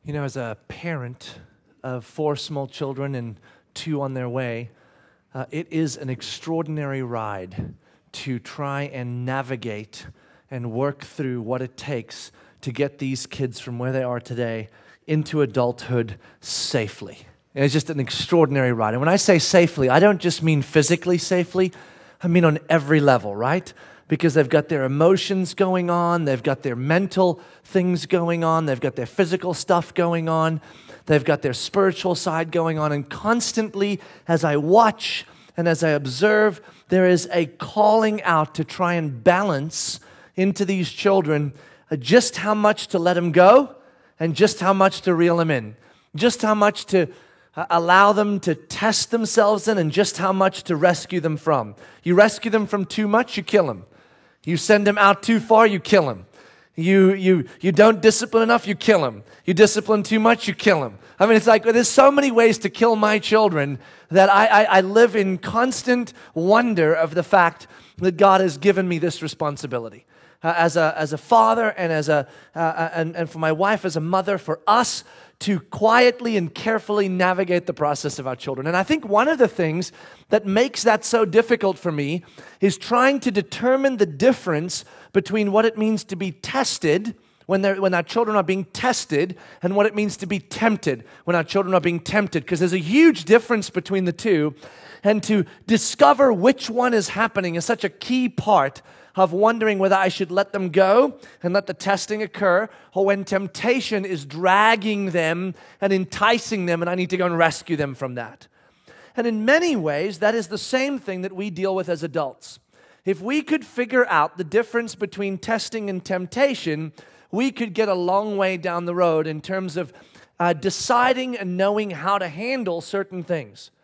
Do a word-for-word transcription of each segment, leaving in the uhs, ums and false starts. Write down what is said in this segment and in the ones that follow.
You know, as a parent of four small children and two on their way, uh, it is an extraordinary ride to try and navigate and work through what it takes to get these kids from where they are today into adulthood safely. And it's just an extraordinary ride. And when I say safely, I don't just mean physically safely, I mean on every level, right? Because they've got their emotions going on, they've got their mental things going on, they've got their physical stuff going on, they've got their spiritual side going on, and constantly as I watch and as I observe, there is a calling out to try and balance into these children uh, just how much to let them go and just how much to reel them in, just how much to uh, allow them to test themselves in and just how much to rescue them from. You rescue them from too much, you kill them. You send them out too far, you kill them. You you you don't discipline enough, you kill them. You discipline too much, you kill them. I mean, it's like there's so many ways to kill my children that I, I, I live in constant wonder of the fact that God has given me this responsibility. Uh, as a as a father and as a uh, and, and for my wife as a mother, for us to quietly and carefully navigate the process of our children. And I think one of the things that makes that so difficult for me is trying to determine the difference between what it means to be tested when they're, when our children are being tested and what it means to be tempted when our children are being tempted. Because there's a huge difference between the two. And to discover which one is happening is such a key part of wondering whether I should let them go and let the testing occur, or when temptation is dragging them and enticing them and I need to go and rescue them from that. And in many ways, that is the same thing that we deal with as adults. If we could figure out the difference between testing and temptation, we could get a long way down the road in terms of uh, deciding and knowing how to handle certain things.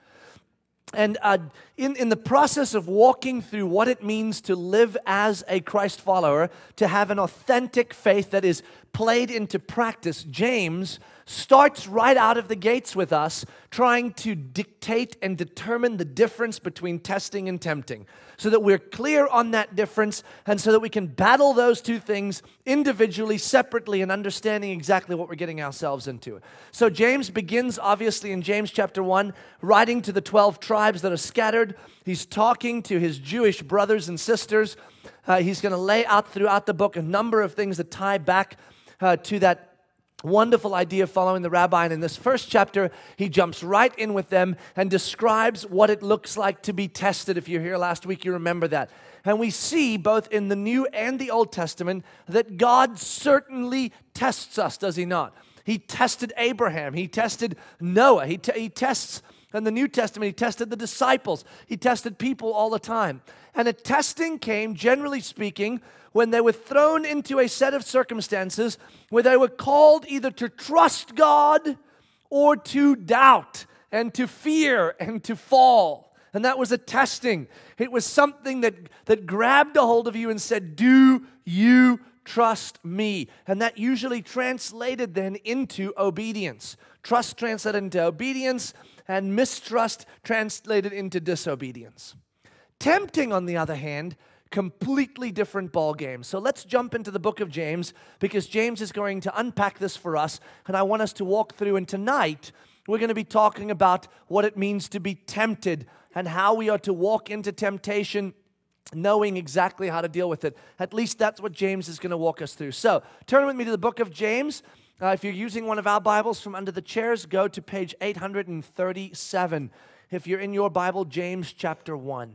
And uh, in, in the process of walking through what it means to live as a Christ follower, to have an authentic faith that is played into practice, James starts right out of the gates with us trying to dictate and determine the difference between testing and tempting so that we're clear on that difference and so that we can battle those two things individually, separately, and understanding exactly what we're getting ourselves into. So James begins, obviously, in James chapter one, writing to the twelve tribes that are scattered. He's talking to his Jewish brothers and sisters. Uh, he's going to lay out throughout the book a number of things that tie back uh, to that wonderful idea of following the rabbi. And in this first chapter, he jumps right in with them and describes what it looks like to be tested. If you're here last week, you remember that. And we see both in the New and the Old Testament that God certainly tests us, does he not? He tested Abraham. He tested Noah. He, te- he tests, in the New Testament, he tested the disciples. He tested people all the time. And a testing came, generally speaking, when they were thrown into a set of circumstances where they were called either to trust God or to doubt and to fear and to fall. And that was a testing. It was something that, that grabbed a hold of you and said, do you trust me? And that usually translated then into obedience. Trust translated into obedience, and mistrust translated into disobedience. Tempting, on the other hand, completely different ball game. So let's jump into the book of James, because James is going to unpack this for us, and I want us to walk through. And tonight, we're going to be talking about what it means to be tempted and how we are to walk into temptation, knowing exactly how to deal with it. At least that's what James is going to walk us through. So turn with me to the book of James. Uh, if you're using one of our Bibles from under the chairs, go to page eight thirty-seven. If you're in your Bible, James chapter one.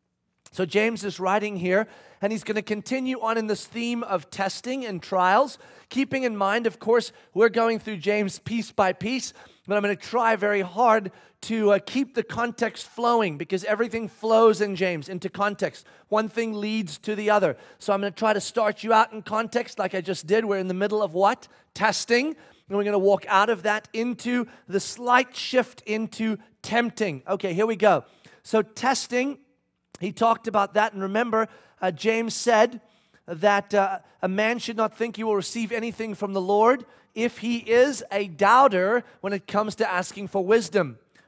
So James is writing here, and he's going to continue on in this theme of testing and trials, keeping in mind, of course, we're going through James piece by piece, but I'm going to try very hard to uh, keep the context flowing, because everything flows in James into context. One thing leads to the other. So I'm going to try to start you out in context like I just did. We're in the middle of what? Testing. And we're going to walk out of that into the slight shift into tempting. Okay, here we go. So testing. He talked about that, and remember, uh, James said that uh, a man should not think he will receive anything from the Lord if he is a doubter when it comes to asking for wisdom.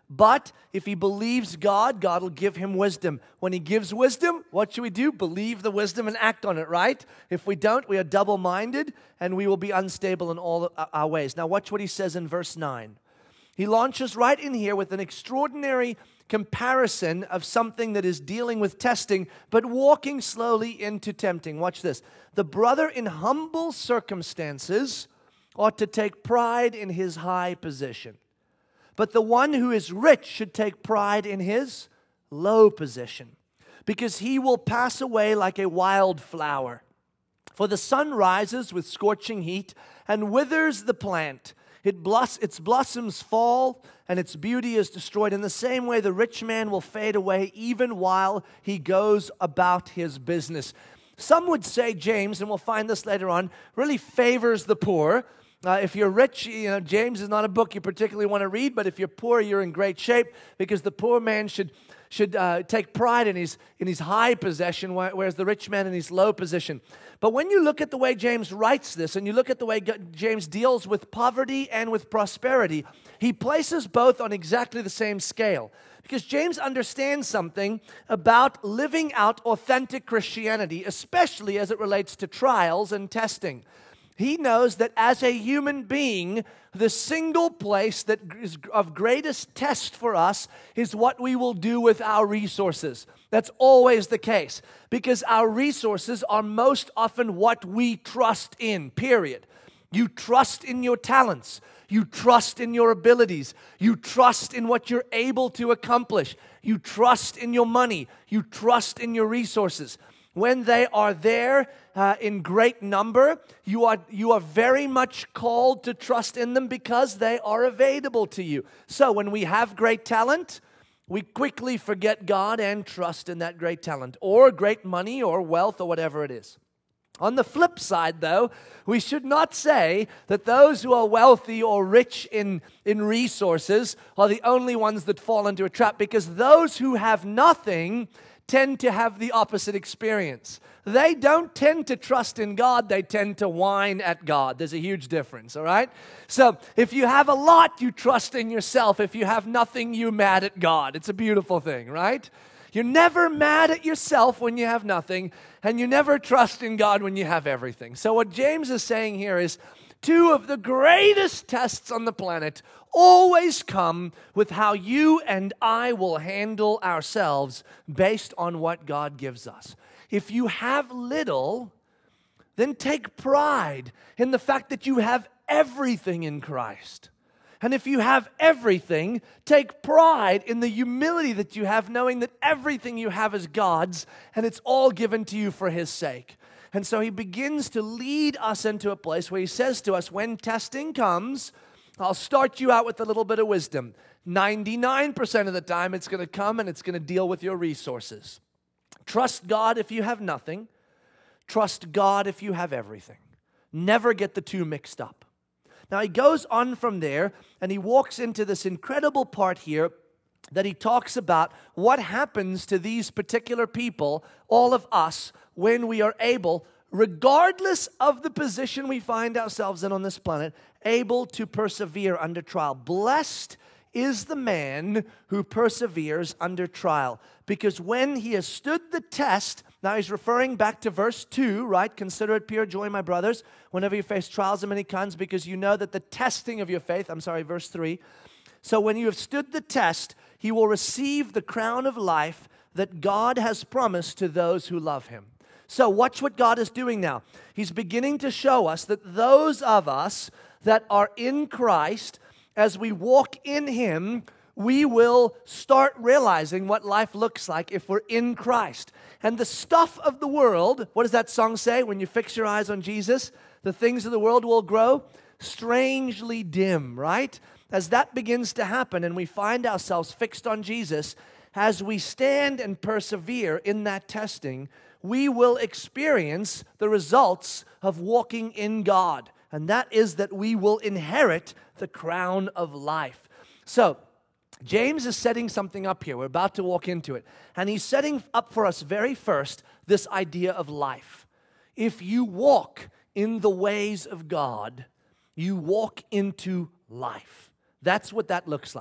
But if he believes God, God will give him wisdom. When he gives wisdom, what should we do? Believe the wisdom and act on it, right? If we don't, we are double-minded and we will be unstable in all our ways. Now watch what he says in verse nine. He launches right in here with an extraordinary comparison of something that is dealing with testing, but walking slowly into tempting. Watch this. The brother in humble circumstances ought to take pride in his high position. But the one who is rich should take pride in his low position, because he will pass away like a wild flower. For the sun rises with scorching heat and withers the plant. It bloss- its blossoms fall, and its beauty is destroyed. In the same way, the rich man will fade away even while he goes about his business. Some would say James, and we'll find this later on, really favors the poor. Uh, if you're rich, you know, James is not a book you particularly want to read, but if you're poor, you're in great shape, because the poor man should should uh, take pride in his in his high possession, whereas the rich man in his low position. But when you look at the way James writes this, and you look at the way James deals with poverty and with prosperity, he places both on exactly the same scale. Because James understands something about living out authentic Christianity, especially as it relates to trials and testing. He knows that as a human being, the single place that is of greatest test for us is what we will do with our resources. That's always the case, because our resources are most often what we trust in, period. You trust in your talents. You trust in your abilities. You trust in what you're able to accomplish. You trust in your money. You trust in your resources. When they are there uh, in great number, you are you are very much called to trust in them because they are available to you. So when we have great talent, we quickly forget God and trust in that great talent, or great money, or wealth, or whatever it is. On the flip side, though, we should not say that those who are wealthy or rich in, in resources are the only ones that fall into a trap, because those who have nothing tend to have the opposite experience. They don't tend to trust in God, they tend to whine at God. There's a huge difference, all right? So if you have a lot, you trust in yourself. If you have nothing, you're mad at God. It's a beautiful thing, right? You're never mad at yourself when you have nothing, and you never trust in God when you have everything. So what James is saying here is, two of the greatest tests on the planet always come with how you and I will handle ourselves based on what God gives us. If you have little, then take pride in the fact that you have everything in Christ. And if you have everything, take pride in the humility that you have, knowing that everything you have is God's, and it's all given to you for His sake. And so he begins to lead us into a place where he says to us, when testing comes, I'll start you out with a little bit of wisdom. ninety-nine percent of the time it's going to come and it's going to deal with your resources. Trust God if you have nothing. Trust God if you have everything. Never get the two mixed up. Now he goes on from there and he walks into this incredible part here that he talks about what happens to these particular people, all of us, when we are able, regardless of the position we find ourselves in on this planet, able to persevere under trial. Blessed is the man who perseveres under trial, because when he has stood the test, now he's referring back to verse two, right? Consider it pure joy, my brothers, whenever you face trials of many kinds, because you know that the testing of your faith, I'm sorry, verse three. So when you have stood the test, he will receive the crown of life that God has promised to those who love him. So watch what God is doing now. He's beginning to show us that those of us that are in Christ, as we walk in him, we will start realizing what life looks like if we're in Christ. And the stuff of the world, what does that song say? When you fix your eyes on Jesus, the things of the world will grow strangely dim, right? As that begins to happen and we find ourselves fixed on Jesus, as we stand and persevere in that testing, we will experience the results of walking in God. And that is that we will inherit the crown of life. So, James is setting something up here. We're about to walk into it. And he's setting up for us very first this idea of life. If you walk in the ways of God, you walk into life. That's what that looks like.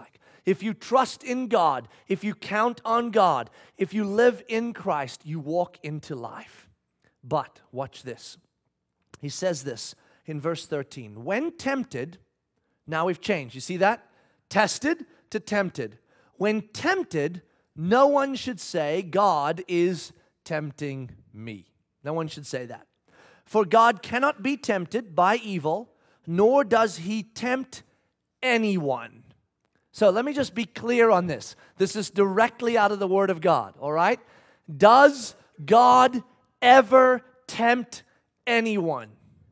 If you trust in God, if you count on God, if you live in Christ, you walk into life. But, watch this. He says this in verse thirteen. When tempted, now we've changed. You see that? Tested to tempted. When tempted, no one should say, God is tempting me. No one should say that. For God cannot be tempted by evil, nor does he tempt anyone. So let me just be clear on this. This is directly out of the Word of God, all right? Does God ever tempt anyone?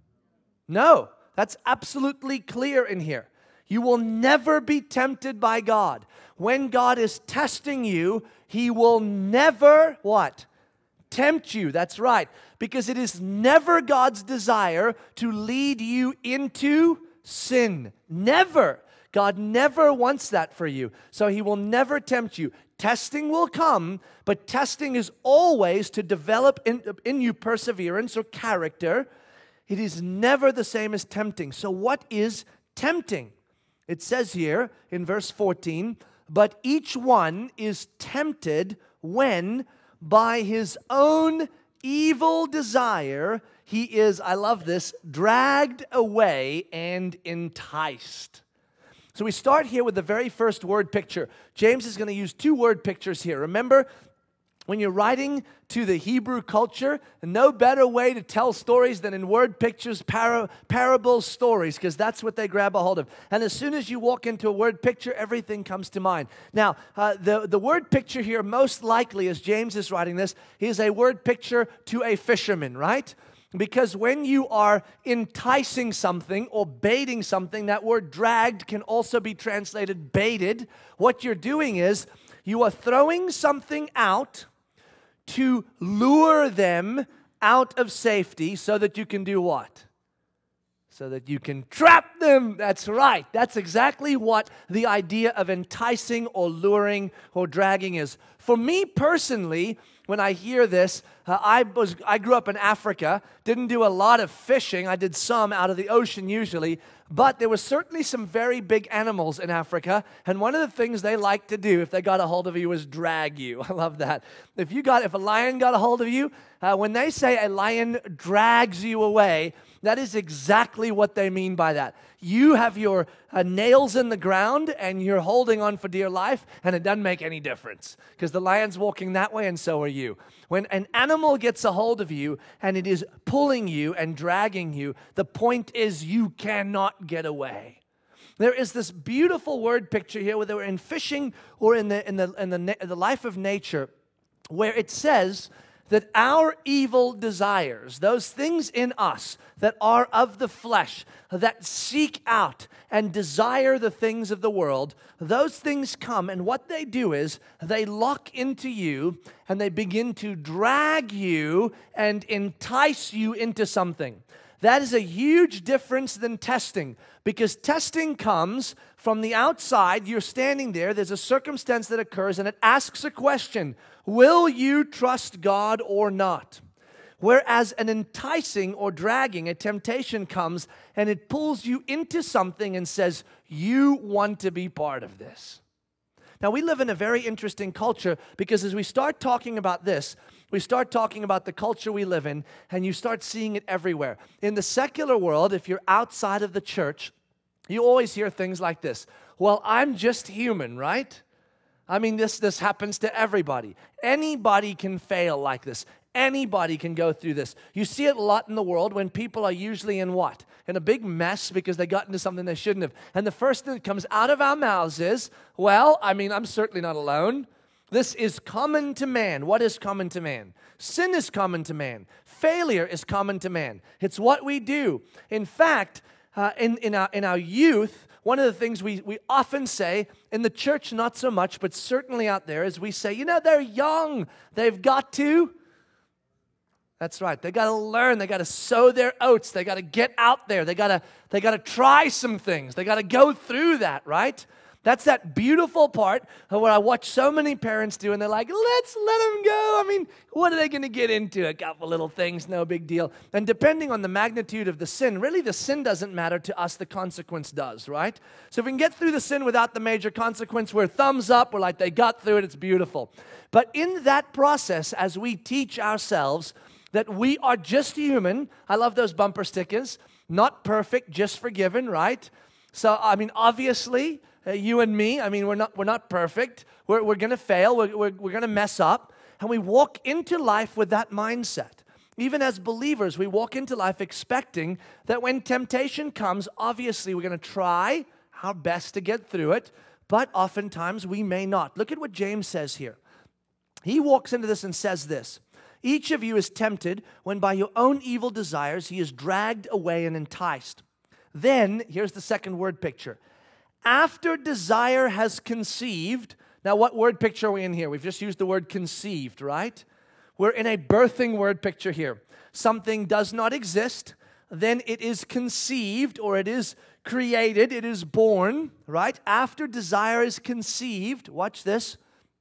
No, that's absolutely clear in here. You will never be tempted by God. When God is testing you, he will never, what? Tempt you. That's right. Because it is never God's desire to lead you into sin. Never. God never wants that for you. So he will never tempt you. Testing will come, but testing is always to develop in, in you perseverance or character. It is never the same as tempting. So what is tempting? It says here in verse fourteen, but each one is tempted when by his own evil desire he is, I love this, dragged away and enticed. So we start here with the very first word picture. James is going to use two word pictures here. Remember, when you're writing to the Hebrew culture, no better way to tell stories than in word pictures, para, parables, stories, because that's what they grab a hold of. And as soon as you walk into a word picture, everything comes to mind. Now, uh, the, the word picture here, most likely, as James is writing this, is a word picture to a fisherman, right? Because when you are enticing something or baiting something, that word dragged can also be translated baited. What you're doing is you are throwing something out to lure them out of safety so that you can do what? So that you can trap them. That's right. That's exactly what the idea of enticing or luring or dragging is. For me personally, when I hear this, uh, I was I grew up in Africa, didn't do a lot of fishing. I did some out of the ocean usually, but there were certainly some very big animals in Africa, and one of the things they liked to do if they got a hold of you was drag you. I love that. If you got if a lion got a hold of you, uh, when they say a lion drags you away, that is exactly what they mean by that. You have your uh, nails in the ground and you're holding on for dear life, and it doesn't make any difference because the lion's walking that way and so are you. When an animal gets a hold of you and it is pulling you and dragging you, the point is you cannot get away. There is this beautiful word picture here, whether we're in fishing or in the in the in the, in the life of nature, where it says that our evil desires, those things in us that are of the flesh, that seek out and desire the things of the world, those things come, and what they do is they lock into you and they begin to drag you and entice you into something. That is a huge difference than testing, because testing comes from the outside. You're standing there, there's a circumstance that occurs, and it asks a question: will you trust God or not? Whereas an enticing or dragging, a temptation comes, and it pulls you into something and says, you want to be part of this. Now, we live in a very interesting culture, because as we start talking about this, we start talking about the culture we live in, and you start seeing it everywhere. In the secular world, if you're outside of the church, you always hear things like this: well, I'm just human, right? I mean, this, this happens to everybody. Anybody can fail like this. Anybody can go through this. You see it a lot in the world when people are usually in what? In a big mess because they got into something they shouldn't have. And the first thing that comes out of our mouths is, well, I mean, I'm certainly not alone. This is common to man. What is common to man? Sin is common to man. Failure is common to man. It's what we do. In fact, uh, in, in, our, in our youth, one of the things we, we often say, in the church not so much, but certainly out there, is we say, you know, they're young. They've got to. That's right. They got to learn. They got to sow their oats. They got to get out there. They got to they got to try some things. They got to go through that, right? That's that beautiful part of what I watch so many parents do, and they're like, let's let them go. I mean, what are they going to get into? A couple little things, no big deal. And depending on the magnitude of the sin, really the sin doesn't matter to us, the consequence does, right? So if we can get through the sin without the major consequence, we're thumbs up, we're like, they got through it, it's beautiful. But in that process, as we teach ourselves that we are just human, I love those bumper stickers, not perfect, just forgiven, right? So, I mean, obviously, Uh, you and me, I mean, we're not we're not perfect. We're, we're going to fail. We're, we're, we're going to mess up. And we walk into life with that mindset. Even as believers, we walk into life expecting that when temptation comes, obviously we're going to try our best to get through it, but oftentimes we may not. Look at what James says here. He walks into this and says this, each of you is tempted when by your own evil desires he is dragged away and enticed. Then, here's the second word picture. After desire has conceived, now what word picture are we in here? We've just used the word conceived, right? We're in a birthing word picture here. Something does not exist, then it is conceived or it is created, it is born, right? After desire is conceived, watch this,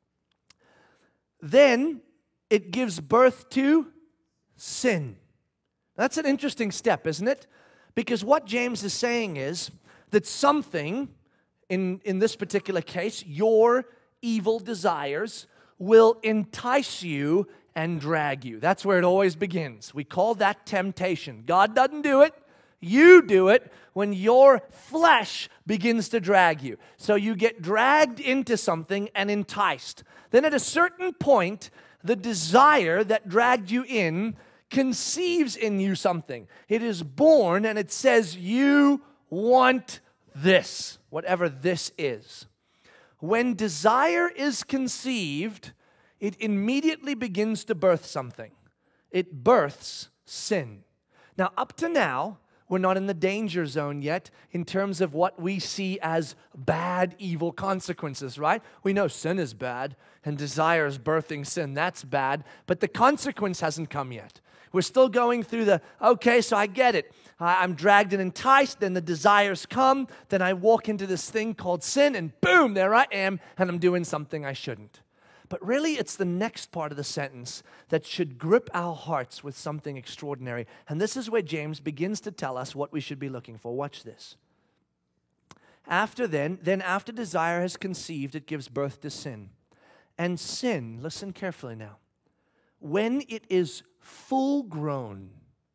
then it gives birth to sin. That's an interesting step, isn't it? Because what James is saying is that something, In, in this particular case, your evil desires will entice you and drag you. That's where it always begins. We call that temptation. God doesn't do it. You do it when your flesh begins to drag you. So you get dragged into something and enticed. Then at a certain point, the desire that dragged you in conceives in you something. It is born and it says, you want this, whatever this is. When desire is conceived, it immediately begins to birth something. It births sin. Now, up to now, we're not in the danger zone yet in terms of what we see as bad, evil consequences, right? We know sin is bad and desire is birthing sin. That's bad, but the consequence hasn't come yet. We're still going through the, okay, so I get it. I'm dragged and enticed, then the desires come, then I walk into this thing called sin, and boom, there I am, and I'm doing something I shouldn't. But really, it's the next part of the sentence that should grip our hearts with something extraordinary. And this is where James begins to tell us what we should be looking for. Watch this. After then, then after desire has conceived, it gives birth to sin. And sin, listen carefully now, when it is full grown,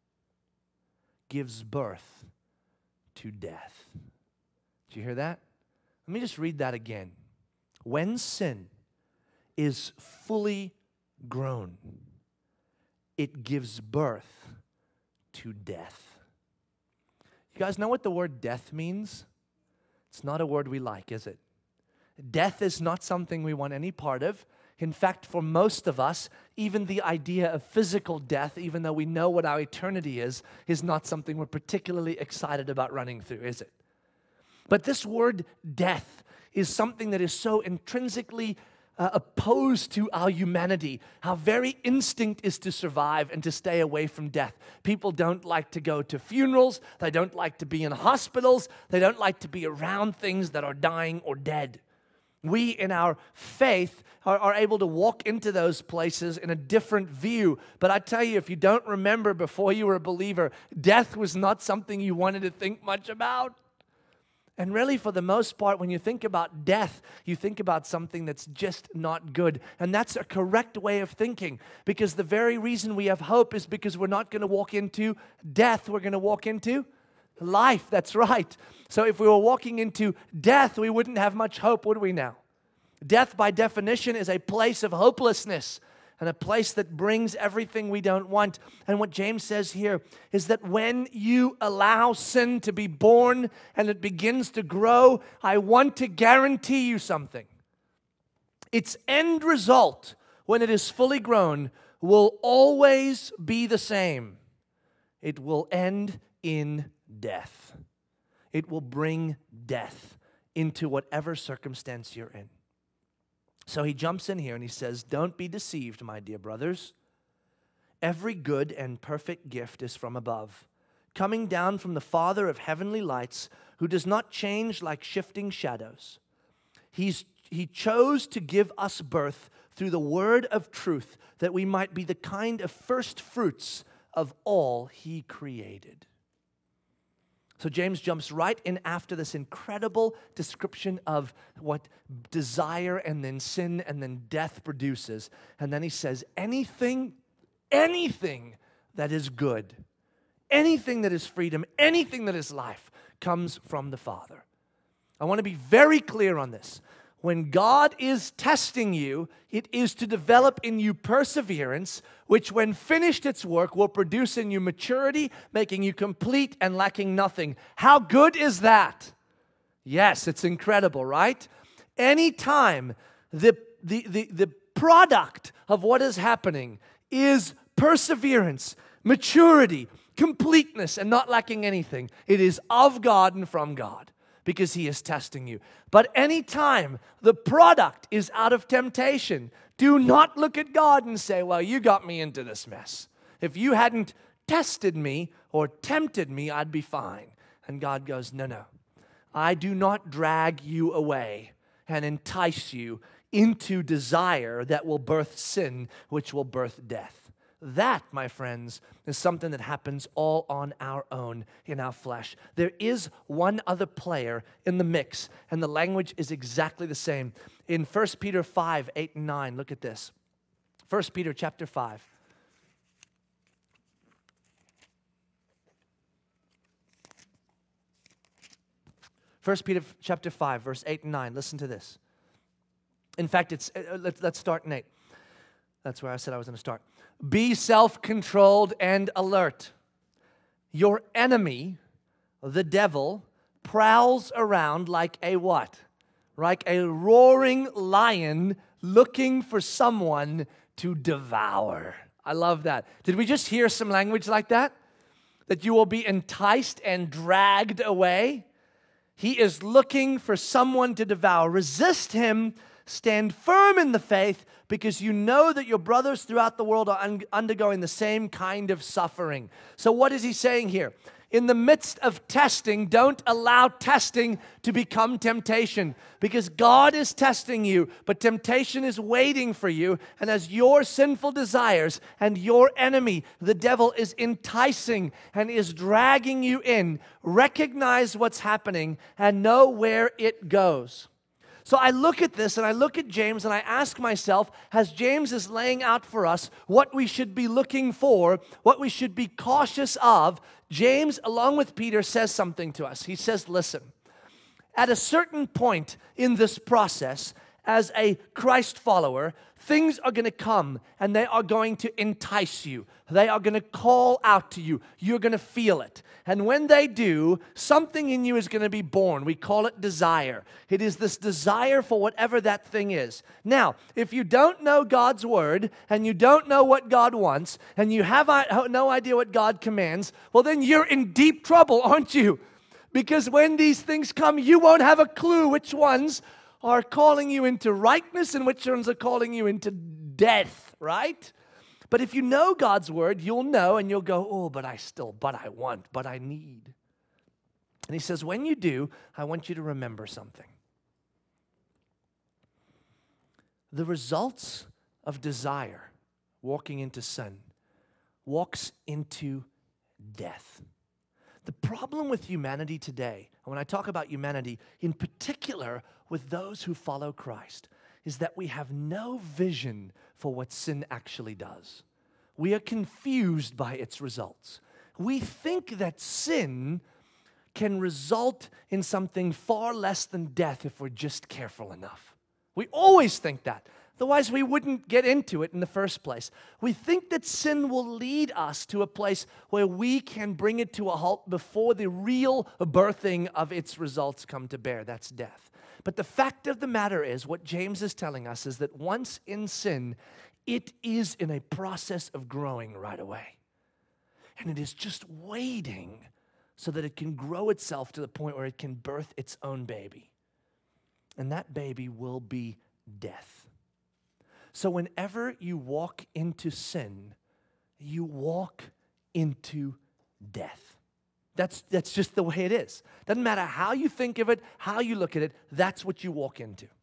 gives birth to death. Did you hear that? Let me just read that again. When sin is fully grown, it gives birth to death. You guys know what the word death means? It's not a word we like, is it? Death is not something we want any part of. In fact, for most of us, even the idea of physical death, even though we know what our eternity is, is not something we're particularly excited about running through, is it? But this word death is something that is so intrinsically uh, opposed to our humanity. Our very instinct is to survive and to stay away from death. People don't like to go to funerals. They don't like to be in hospitals. They don't like to be around things that are dying or dead. We, in our faith, are, are able to walk into those places in a different view. But I tell you, if you don't remember before you were a believer, death was not something you wanted to think much about. And really, for the most part, when you think about death, you think about something that's just not good. And that's a correct way of thinking, because the very reason we have hope is because we're not going to walk into death. We're going to walk into life. That's right. So if we were walking into death, we wouldn't have much hope, would we now? Death, by definition, is a place of hopelessness and a place that brings everything we don't want. And what James says here is that when you allow sin to be born and it begins to grow, I want to guarantee you something. Its end result, when it is fully grown, will always be the same. It will end in death. It will bring death into whatever circumstance you're in. So he jumps in here and he says, don't be deceived, my dear brothers. Every good and perfect gift is from above, coming down from the Father of heavenly lights, who does not change like shifting shadows. He's, he chose to give us birth through the word of truth, that we might be the kind of first fruits of all He created. So James jumps right in after this incredible description of what desire and then sin and then death produces. And then he says, anything, anything that is good, anything that is freedom, anything that is life comes from the Father. I want to be very clear on this. When God is testing you, it is to develop in you perseverance, which when finished its work will produce in you maturity, making you complete and lacking nothing. How good is that? Yes, it's incredible, right? Anytime the, the, the, the product of what is happening is perseverance, maturity, completeness, and not lacking anything, it is of God and from God, because He is testing you. But anytime the product is out of temptation, do not look at God and say, well, you got me into this mess. If you hadn't tested me or tempted me, I'd be fine. And God goes, no, no. I do not drag you away and entice you into desire that will birth sin, which will birth death. That, my friends, is something that happens all on our own in our flesh. There is one other player in the mix, and the language is exactly the same. In First Peter five, eight, and nine, look at this. First Peter chapter five. First Peter chapter five, verse eight and nine. Listen to this. In fact, it's uh, let's, let's start in eight. That's where I said I was going to start. Be self-controlled and alert. Your enemy, the devil, prowls around like a what? Like a roaring lion looking for someone to devour. I love that. Did we just hear some language like that? That you will be enticed and dragged away? He is looking for someone to devour. Resist him. Stand firm in the faith, because you know that your brothers throughout the world are un- undergoing the same kind of suffering. So what is he saying here? In the midst of testing, don't allow testing to become temptation, because God is testing you, but temptation is waiting for you. And as your sinful desires and your enemy, the devil, is enticing and is dragging you in, recognize what's happening and know where it goes. So I look at this and I look at James and I ask myself, as James is laying out for us what we should be looking for, what we should be cautious of, James, along with Peter, says something to us. He says, listen, at a certain point in this process, as a Christ follower, things are going to come and they are going to entice you. They are going to call out to you. You're going to feel it. And when they do, something in you is going to be born. We call it desire. It is this desire for whatever that thing is. Now, if you don't know God's word and you don't know what God wants and you have no idea what God commands, well, then you're in deep trouble, aren't you? Because when these things come, you won't have a clue which ones are calling you into rightness and which ones are calling you into death, right? But if you know God's word, you'll know and you'll go, oh, but I still, but I want, but I need. And he says, when you do, I want you to remember something. The results of desire, walking into sin, walks into death. The problem with humanity today, and when I talk about humanity, in particular with those who follow Christ, is that we have no vision for what sin actually does. We are confused by its results. We think that sin can result in something far less than death if we're just careful enough. We always think that. Otherwise, we wouldn't get into it in the first place. We think that sin will lead us to a place where we can bring it to a halt before the real birthing of its results come to bear. That's death. But the fact of the matter is, what James is telling us is that once in sin, it is in a process of growing right away. And it is just waiting so that it can grow itself to the point where it can birth its own baby. And that baby will be death. So whenever you walk into sin, you walk into death. That's, that's just the way it is. Doesn't matter how you think of it, how you look at it, that's what you walk into.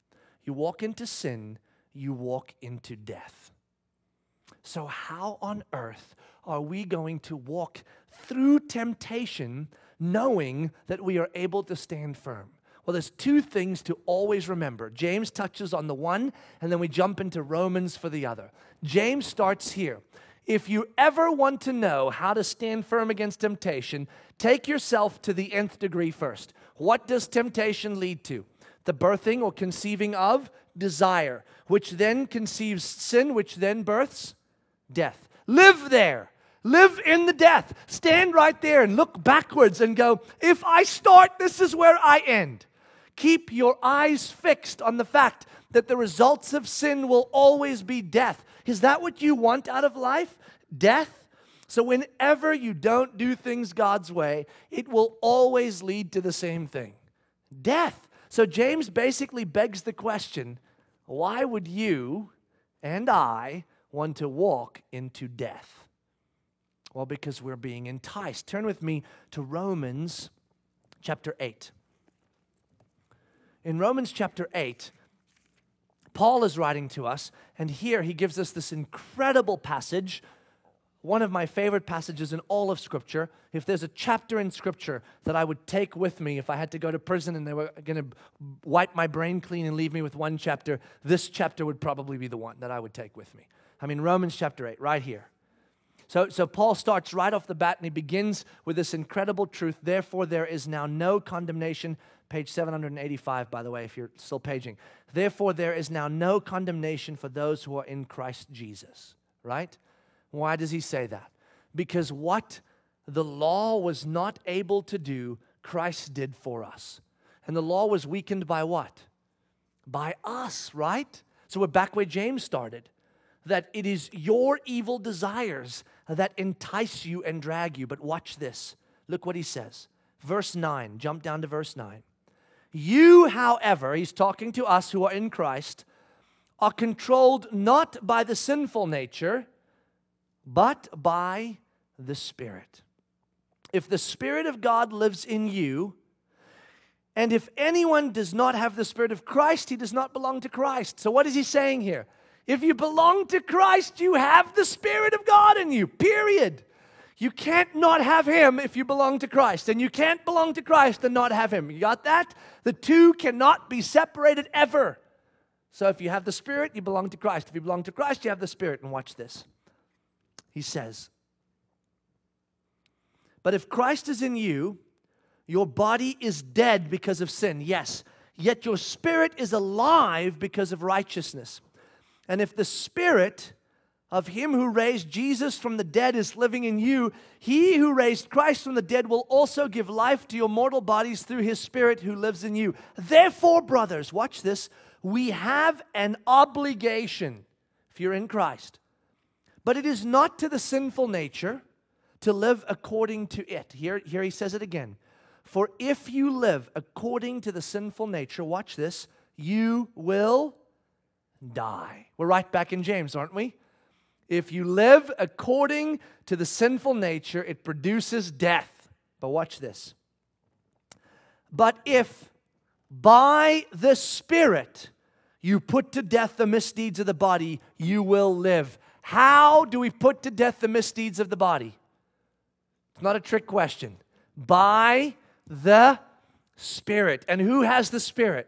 you walk into sin, you walk into death. So how on earth are we going to walk through temptation knowing that we are able to stand firm? Well, there's two things to always remember. James touches on the one, and then we jump into Romans for the other. James starts here. If you ever want to know how to stand firm against temptation, take yourself to the nth degree first. What does temptation lead to? The birthing or conceiving of desire, which then conceives sin, which then births death. Live there. Live in the death. Stand right there and look backwards and go, if I start, this is where I end. Keep your eyes fixed on the fact that the results of sin will always be death. Is that what you want out of life? Death? So whenever you don't do things God's way, it will always lead to the same thing. Death. So James basically begs the question, why would you and I want to walk into death? Well, because we're being enticed. Turn with me to Romans chapter eight. In Romans chapter eight, Paul is writing to us, and here he gives us this incredible passage, one of my favorite passages in all of Scripture. If there's a chapter in Scripture that I would take with me if I had to go to prison and they were going to wipe my brain clean and leave me with one chapter, this chapter would probably be the one that I would take with me. I mean, Romans chapter eight, right here. So, so Paul starts right off the bat, and he begins with this incredible truth. Therefore, there is now no condemnation. Page seven eighty-five, by the way, if you're still paging. Therefore, there is now no condemnation for those who are in Christ Jesus. Right? Why does he say that? Because what the law was not able to do, Christ did for us. And the law was weakened by what? By us, right? So we're back where James started. That it is your evil desires that entice you and drag you. But watch this. Look what he says. Verse nine. Jump down to verse nine. You, however, he's talking to us who are in Christ, are controlled not by the sinful nature, but by the Spirit. If the Spirit of God lives in you, and if anyone does not have the Spirit of Christ, he does not belong to Christ. So what is he saying here? If you belong to Christ, you have the Spirit of God in you, period. You can't not have Him if you belong to Christ. And you can't belong to Christ and not have Him. You got that? The two cannot be separated ever. So if you have the Spirit, you belong to Christ. If you belong to Christ, you have the Spirit. And watch this. He says, but if Christ is in you, your body is dead because of sin. Yes, yet your spirit is alive because of righteousness. And if the Spirit of Him who raised Jesus from the dead is living in you, He who raised Christ from the dead will also give life to your mortal bodies through His Spirit who lives in you. Therefore, brothers, watch this, we have an obligation, if you're in Christ, but it is not to the sinful nature to live according to it. Here, here he says it again. For if you live according to the sinful nature, watch this, you will die. We're right back in James, aren't we? If you live according to the sinful nature, it produces death. But watch this. But if by the Spirit you put to death the misdeeds of the body, you will live. How do we put to death the misdeeds of the body? It's not a trick question. By the Spirit. And who has the Spirit?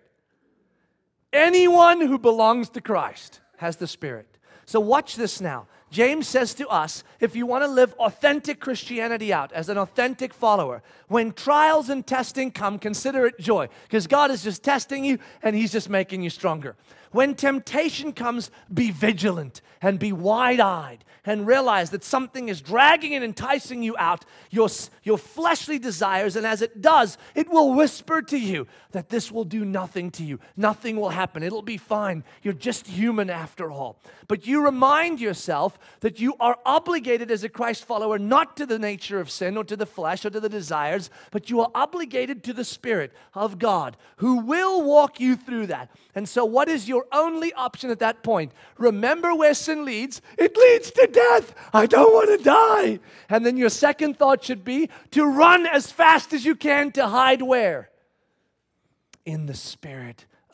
Anyone who belongs to Christ has the Spirit. So watch this now. James says to us, if you want to live authentic Christianity out as an authentic follower, when trials and testing come, consider it joy. Because God is just testing you and He's just making you stronger. When temptation comes, be vigilant and be wide-eyed and realize that something is dragging and enticing you out, your, your fleshly desires, and as it does, it will whisper to you that this will do nothing to you. Nothing will happen. It'll be fine. You're just human after all. But you remind yourself that you are obligated as a Christ follower not to the nature of sin or to the flesh or to the desires, but you are obligated to the Spirit of God who will walk you through that. And so what is your only option at that point? Remember where sin leads. It leads to death. I don't want to die. And then your second thought should be to run as fast as you can to hide where? In the Spirit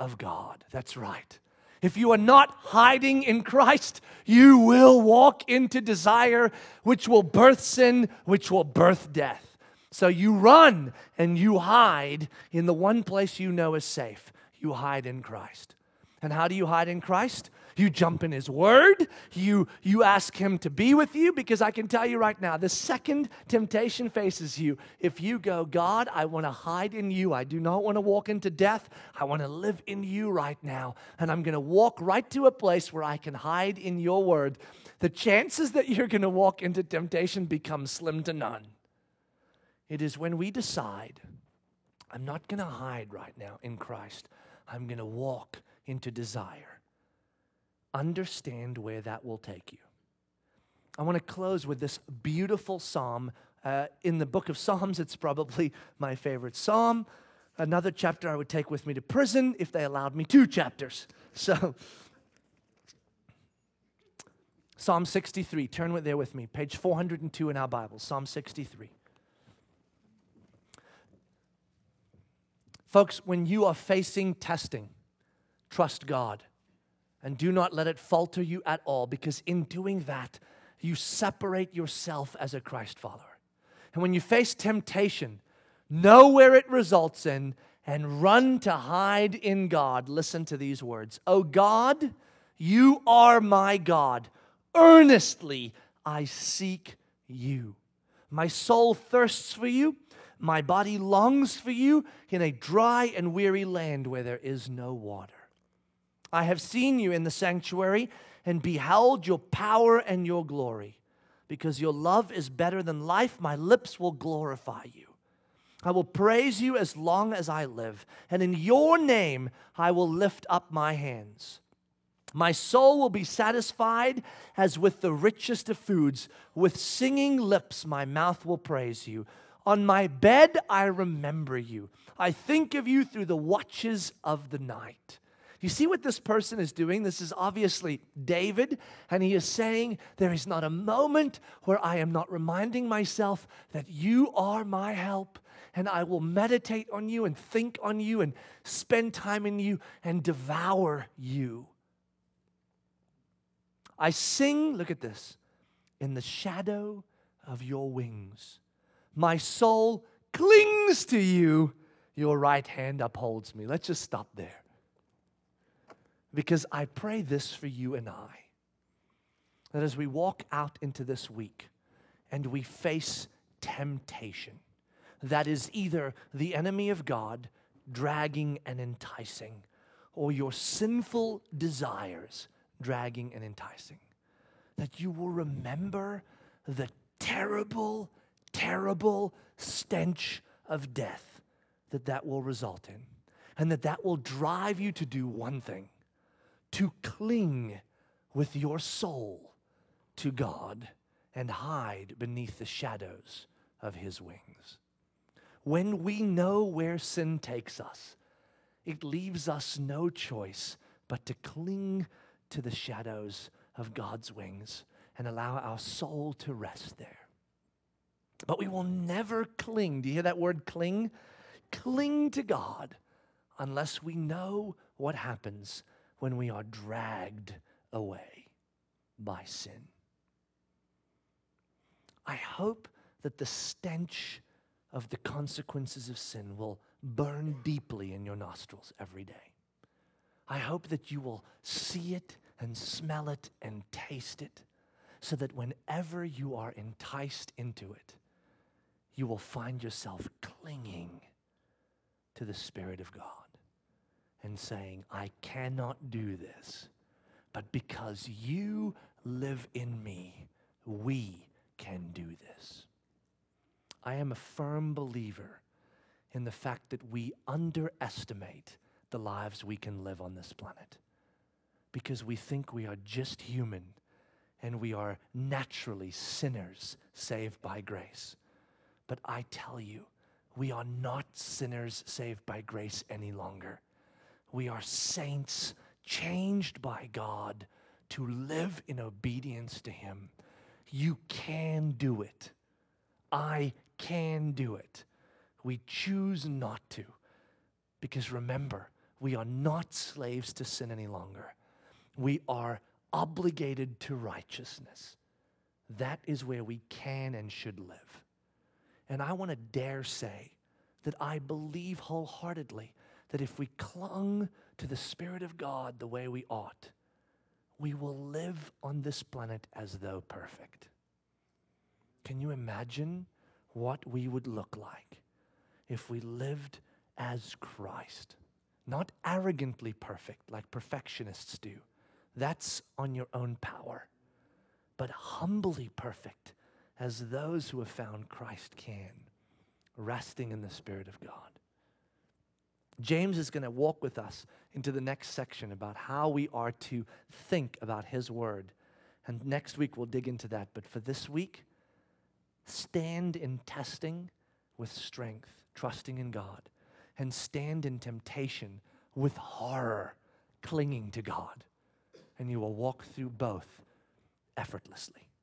of God. That's right. If you are not hiding in Christ, you will walk into desire, which will birth sin, which will birth death. So you run and you hide in the one place you know is safe. You hide in Christ. And how do you hide in Christ? You jump in His Word. You, you ask Him to be with you, because I can tell you right now, the second temptation faces you, if you go, God, I want to hide in you. I do not want to walk into death. I want to live in you right now. And I'm going to walk right to a place where I can hide in your Word. The chances that you're going to walk into temptation become slim to none. It is when we decide, I'm not going to hide right now in Christ. I'm going to walk into desire. Understand where that will take you. I want to close with this beautiful psalm. Uh, in the book of Psalms, it's probably my favorite psalm. Another chapter I would take with me to prison if they allowed me two chapters. So, Psalm sixty-three. Turn with there with me. Page four hundred two in our Bible. Psalm sixty-three. Folks, when you are facing testing, trust God. And do not let it falter you at all, because in doing that, you separate yourself as a Christ follower. And when you face temptation, know where it results in and run to hide in God. Listen to these words. O God, you are my God. Earnestly I seek you. My soul thirsts for you. My body longs for you in a dry and weary land where there is no water. I have seen you in the sanctuary and beheld your power and your glory. Because your love is better than life, my lips will glorify you. I will praise you as long as I live, and in your name I will lift up my hands. My soul will be satisfied as with the richest of foods. With singing lips my mouth will praise you. On my bed I remember you. I think of you through the watches of the night. You see what this person is doing? This is obviously David, and he is saying, there is not a moment where I am not reminding myself that you are my help, and I will meditate on you and think on you and spend time in you and devour you. I sing, look at this, in the shadow of your wings. My soul clings to you. Your right hand upholds me. Let's just stop there. Because I pray this for you and I, that as we walk out into this week and we face temptation, that is either the enemy of God dragging and enticing, or your sinful desires dragging and enticing, that you will remember the terrible, terrible stench of death that that will result in, and that that will drive you to do one thing: to cling with your soul to God and hide beneath the shadows of His wings. When we know where sin takes us, it leaves us no choice but to cling to the shadows of God's wings and allow our soul to rest there. But we will never cling. Do you hear that word cling? Cling to God unless we know what happens when we are dragged away by sin. I hope that the stench of the consequences of sin will burn deeply in your nostrils every day. I hope that you will see it and smell it and taste it, so that whenever you are enticed into it, you will find yourself clinging to the Spirit of God and saying, I cannot do this, but because you live in me, we can do this. I am a firm believer in the fact that we underestimate the lives we can live on this planet, because we think we are just human and we are naturally sinners saved by grace. But I tell you, we are not sinners saved by grace any longer. We are saints changed by God to live in obedience to Him. You can do it. I can do it. We choose not to, because remember, We are not slaves to sin any longer. We are obligated to righteousness. That is where we can and should live. And I want to dare say that I believe wholeheartedly that if we clung to the Spirit of God the way we ought, we will live on this planet as though perfect. Can you imagine what we would look like if we lived as Christ? Not arrogantly perfect like perfectionists do. That's on your own power. But humbly perfect as those who have found Christ can, resting in the Spirit of God. James is going to walk with us into the next section about how we are to think about his word. And next week we'll dig into that. But for this week, stand in testing with strength, trusting in God, and stand in temptation with horror, clinging to God. And you will walk through both effortlessly.